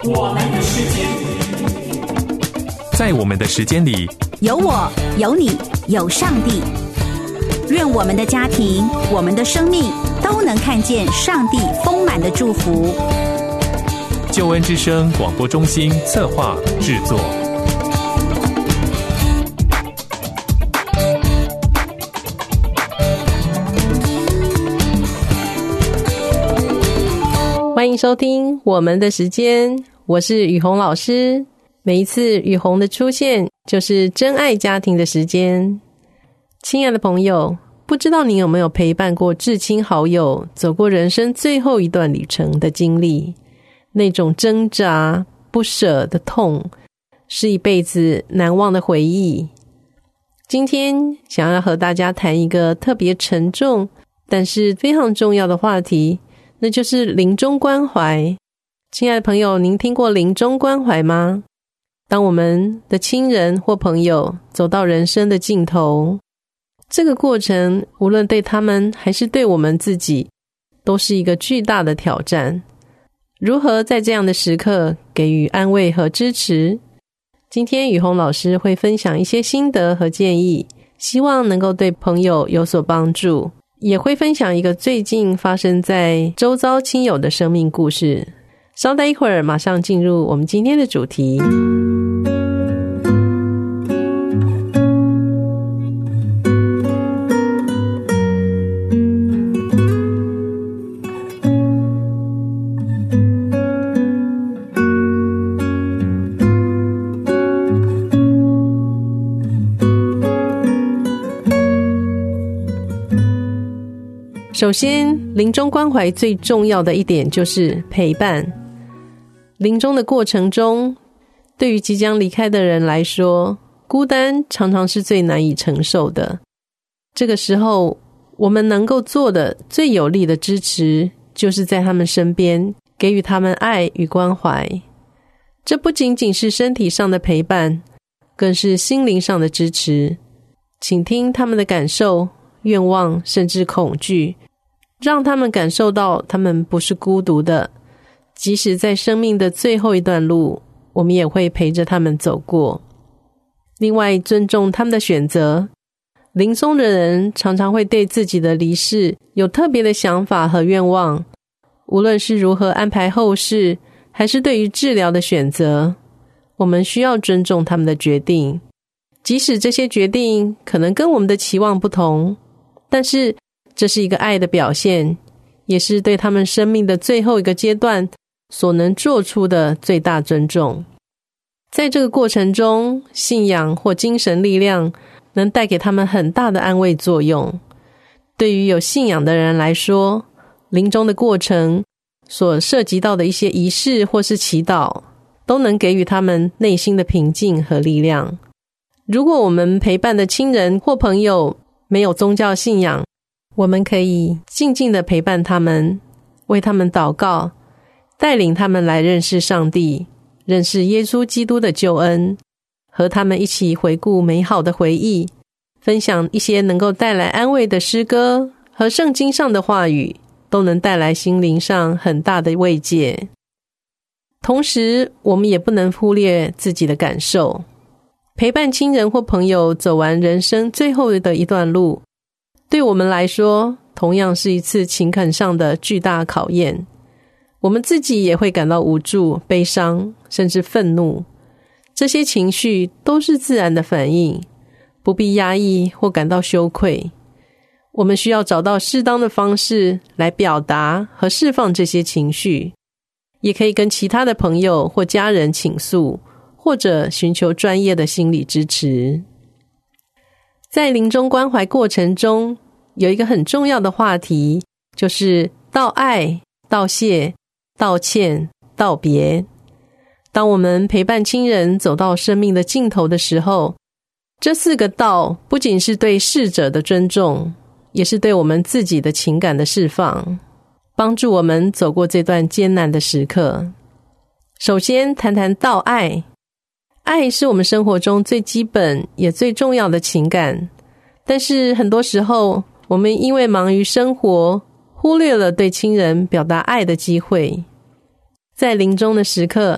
我们的时间， 在我们的时间里， 有我，有你，有上帝。愿我们的家庭，我们的生命都能看见上帝丰满的祝福。 救恩之声广播中心策划制作。 欢迎收听我们的时间，我是雨虹老师。每一次雨虹的出现，就是真爱家庭的时间。亲爱的朋友，不知道你有没有陪伴过至亲好友走过人生最后一段旅程的经历？那种挣扎不舍的痛，是一辈子难忘的回忆。今天想要和大家谈一个特别沉重但是非常重要的话题，那就是临终关怀。亲爱的朋友，您听过临终关怀吗？当我们的亲人或朋友走到人生的尽头，这个过程无论对他们还是对我们自己，都是一个巨大的挑战。如何在这样的时刻给予安慰和支持？今天雨虹老师会分享一些心得和建议，希望能够对朋友有所帮助，也会分享一个最近发生在周遭亲友的生命故事。稍待一会儿，马上进入我们今天的主题。首先，临终关怀最重要的一点就是陪伴。临终的过程中，对于即将离开的人来说，孤单常常是最难以承受的。这个时候，我们能够做的最有力的支持，就是在他们身边，给予他们爱与关怀。这不仅仅是身体上的陪伴，更是心灵上的支持。倾听他们的感受、愿望，甚至恐惧，让他们感受到他们不是孤独的，即使在生命的最后一段路，我们也会陪着他们走过。另外，尊重他们的选择。临终的人常常会对自己的离世有特别的想法和愿望，无论是如何安排后事，还是对于治疗的选择，我们需要尊重他们的决定。即使这些决定可能跟我们的期望不同，但是这是一个爱的表现，也是对他们生命的最后一个阶段所能做出的最大尊重。在这个过程中，信仰或精神力量能带给他们很大的安慰作用。对于有信仰的人来说，临终的过程所涉及到的一些仪式或是祈祷，都能给予他们内心的平静和力量。如果我们陪伴的亲人或朋友没有宗教信仰，我们可以静静地陪伴他们，为他们祷告，带领他们来认识上帝，认识耶稣基督的救恩，和他们一起回顾美好的回忆，分享一些能够带来安慰的诗歌和圣经上的话语，都能带来心灵上很大的慰藉。同时，我们也不能忽略自己的感受。陪伴亲人或朋友走完人生最后的一段路，对我们来说，同样是一次情感上的巨大考验。我们自己也会感到无助、悲伤，甚至愤怒。这些情绪都是自然的反应，不必压抑或感到羞愧。我们需要找到适当的方式来表达和释放这些情绪，也可以跟其他的朋友或家人倾诉，或者寻求专业的心理支持。在临终关怀过程中，有一个很重要的话题，就是道爱、道谢、道歉、道别。当我们陪伴亲人走到生命的尽头的时候，这4个道不仅是对逝者的尊重，也是对我们自己的情感的释放，帮助我们走过这段艰难的时刻。首先谈谈道爱。爱是我们生活中最基本也最重要的情感，但是很多时候我们因为忙于生活，忽略了对亲人表达爱的机会。在临终的时刻，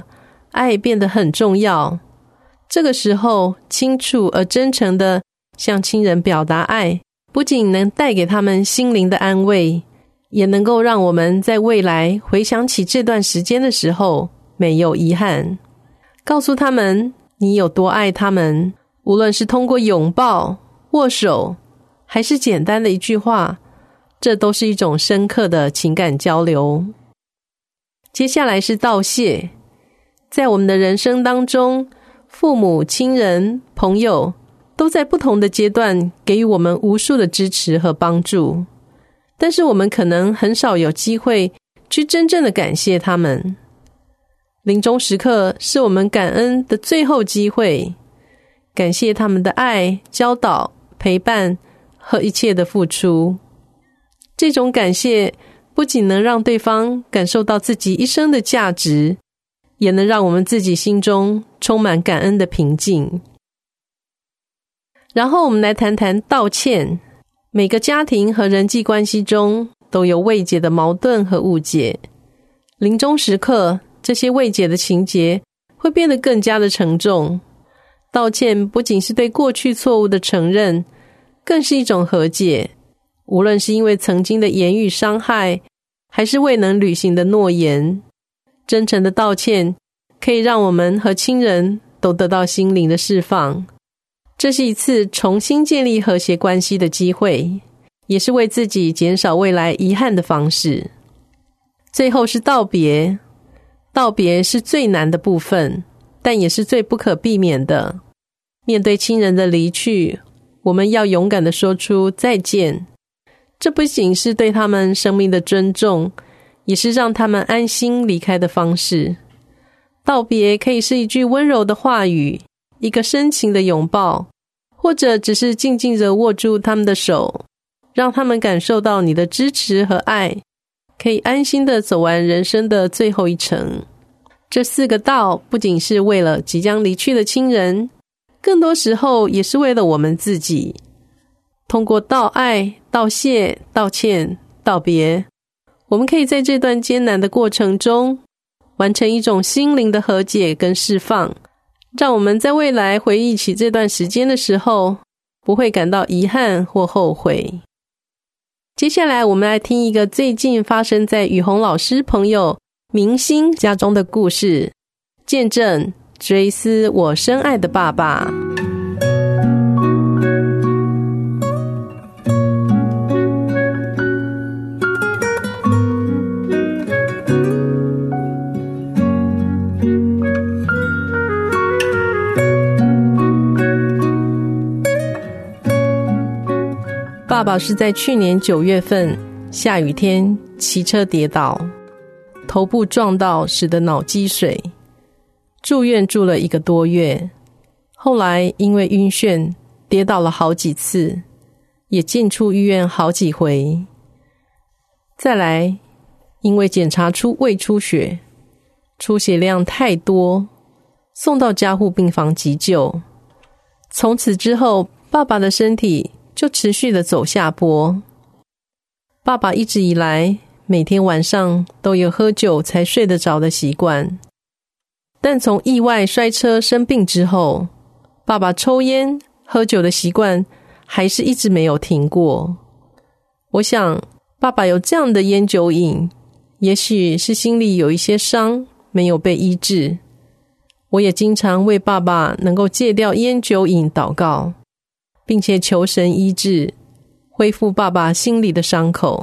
爱变得很重要。这个时候，清楚而真诚地向亲人表达爱，不仅能带给他们心灵的安慰，也能够让我们在未来回想起这段时间的时候没有遗憾。告诉他们你有多爱他们，无论是通过拥抱、握手，还是简单的一句话，这都是一种深刻的情感交流。接下来是道谢。在我们的人生当中，父母、亲人、朋友都在不同的阶段给予我们无数的支持和帮助，但是我们可能很少有机会去真正的感谢他们。临终时刻是我们感恩的最后机会，感谢他们的爱、教导、陪伴和一切的付出。这种感谢不仅能让对方感受到自己一生的价值，也能让我们自己心中充满感恩的平静。然后我们来谈谈道歉。每个家庭和人际关系中都有未解的矛盾和误解，临终时刻，这些未解的情节会变得更加的沉重。道歉不仅是对过去错误的承认，更是一种和解。无论是因为曾经的言语伤害，还是未能履行的诺言，真诚的道歉可以让我们和亲人都得到心灵的释放。这是一次重新建立和谐关系的机会，也是为自己减少未来遗憾的方式。最后是道别。道别是最难的部分，但也是最不可避免的。面对亲人的离去，我们要勇敢地说出再见。这不仅是对他们生命的尊重，也是让他们安心离开的方式。道别可以是一句温柔的话语，一个深情的拥抱，或者只是静静地握住他们的手，让他们感受到你的支持和爱，可以安心地走完人生的最后一程。这4个道不仅是为了即将离去的亲人，更多时候也是为了我们自己。通过道爱、道谢、道歉、道别，我们可以在这段艰难的过程中完成一种心灵的和解跟释放，让我们在未来回忆起这段时间的时候，不会感到遗憾或后悔。接下来我们来听一个最近发生在雨虹老师朋友明星家中的故事，见证追思我深爱的爸爸。爸爸是在去年9月份下雨天骑车跌倒，头部撞到使得脑积水，住院住了1个多月。后来因为晕眩跌倒了好几次，也进出医院好几回。再来因为检查出胃出血，出血量太多，送到加护病房急救。从此之后，爸爸的身体就持续的走下坡。爸爸一直以来每天晚上都有喝酒才睡得着的习惯，但从意外摔车生病之后，爸爸抽烟喝酒的习惯还是一直没有停过。我想爸爸有这样的烟酒瘾，也许是心里有一些伤没有被医治。我也经常为爸爸能够戒掉烟酒瘾祷告，并且求神医治，恢复爸爸心里的伤口。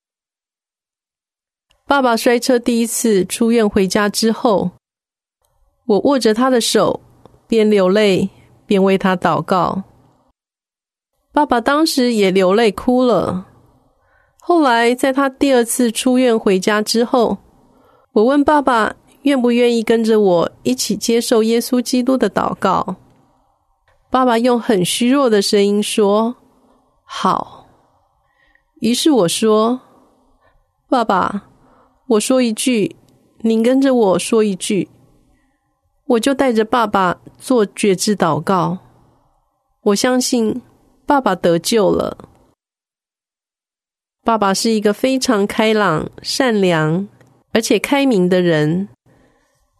爸爸摔车第1次出院回家之后，我握着他的手，边流泪边为他祷告。爸爸当时也流泪哭了。后来在他第2次出院回家之后，我问爸爸愿不愿意跟着我一起接受耶稣基督的祷告。爸爸用很虚弱的声音说好。于是我说，爸爸，我说一句，您跟着我说一句。我就带着爸爸做觉知祷告。我相信爸爸得救了。爸爸是一个非常开朗、善良而且开明的人。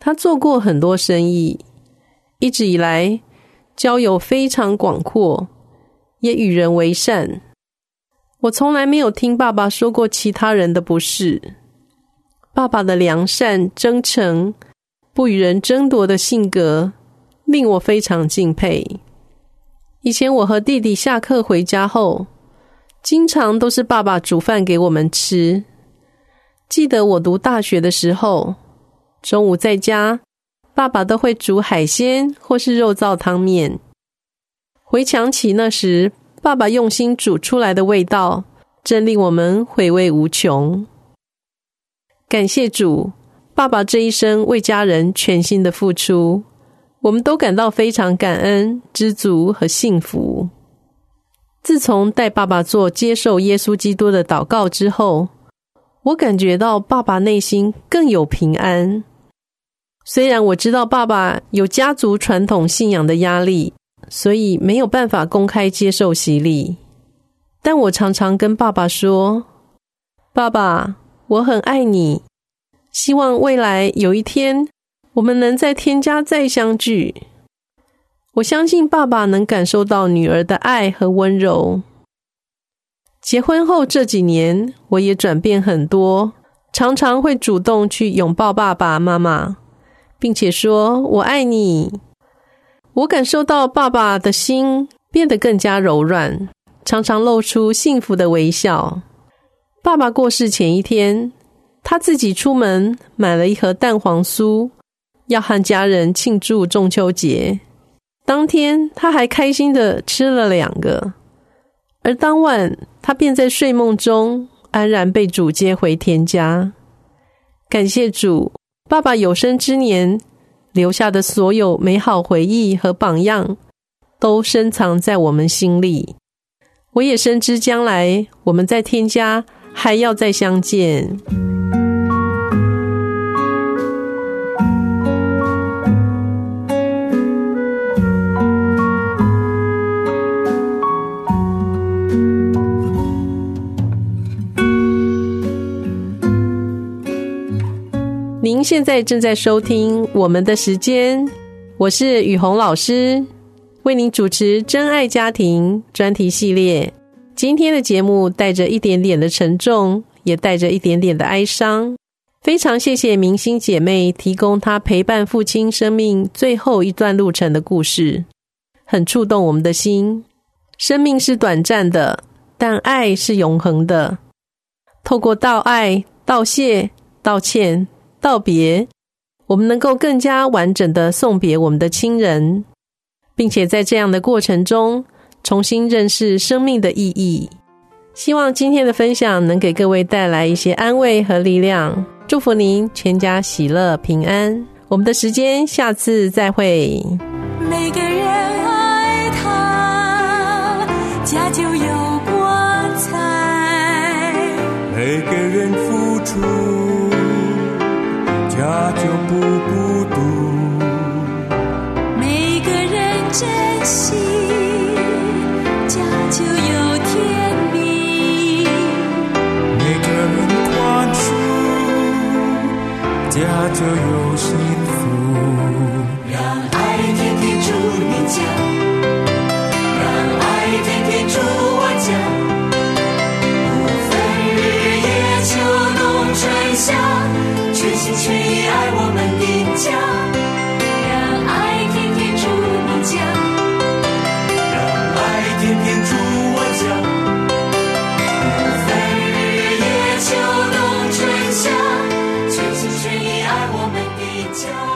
他做过很多生意，一直以来交友非常广阔，也与人为善。我从来没有听爸爸说过其他人的不是。爸爸的良善、真诚、不与人争夺的性格，令我非常敬佩。以前我和弟弟下课回家后，经常都是爸爸煮饭给我们吃。记得我读大学的时候，中午在家，爸爸都会煮海鲜或是肉燥汤面。回想起那时爸爸用心煮出来的味道，真令我们回味无穷。感谢主，爸爸这一生为家人全心的付出，我们都感到非常感恩、知足和幸福。自从带爸爸做接受耶稣基督的祷告之后，我感觉到爸爸内心更有平安。虽然我知道爸爸有家族传统信仰的压力，所以没有办法公开接受洗礼，但我常常跟爸爸说，爸爸，我很爱你，希望未来有一天我们能在天家再相聚。我相信爸爸能感受到女儿的爱和温柔。结婚后这几年，我也转变很多，常常会主动去拥抱爸爸妈妈，并且说我爱你。我感受到爸爸的心变得更加柔软，常常露出幸福的微笑。爸爸过世前一天，他自己出门买了一盒蛋黄酥，要和家人庆祝中秋节。当天他还开心地吃了2个，而当晚他便在睡梦中安然被主接回天家。感谢主，爸爸有生之年留下的所有美好回忆和榜样，都深藏在我们心里。我也深知将来我们在天家还要再相见。您现在正在收听我们的时间，我是雨虹老师，为您主持真爱家庭专题系列。今天的节目带着一点点的沉重，也带着一点点的哀伤。非常谢谢明星姐妹提供她陪伴父亲生命最后一段路程的故事，很触动我们的心。生命是短暂的，但爱是永恒的。透过道爱、道谢、道歉、道别，我们能够更加完整的送别我们的亲人，并且在这样的过程中重新认识生命的意义。希望今天的分享能给各位带来一些安慰和力量，祝福您全家喜乐平安。我们的时间下次再会。 每个人爱他，家就有光彩； 每个人付出，家就不孤独。 每个人珍惜，家就有天命； 每个人宽恕，家就有幸福。 让爱天天住你家，让爱天天住我家，不分日夜秋冬春夏，全心全意爱我们的家。让爱天天住你家， 让爱天天住我家， 不分日夜秋冬春夏，全心全意爱我们的家。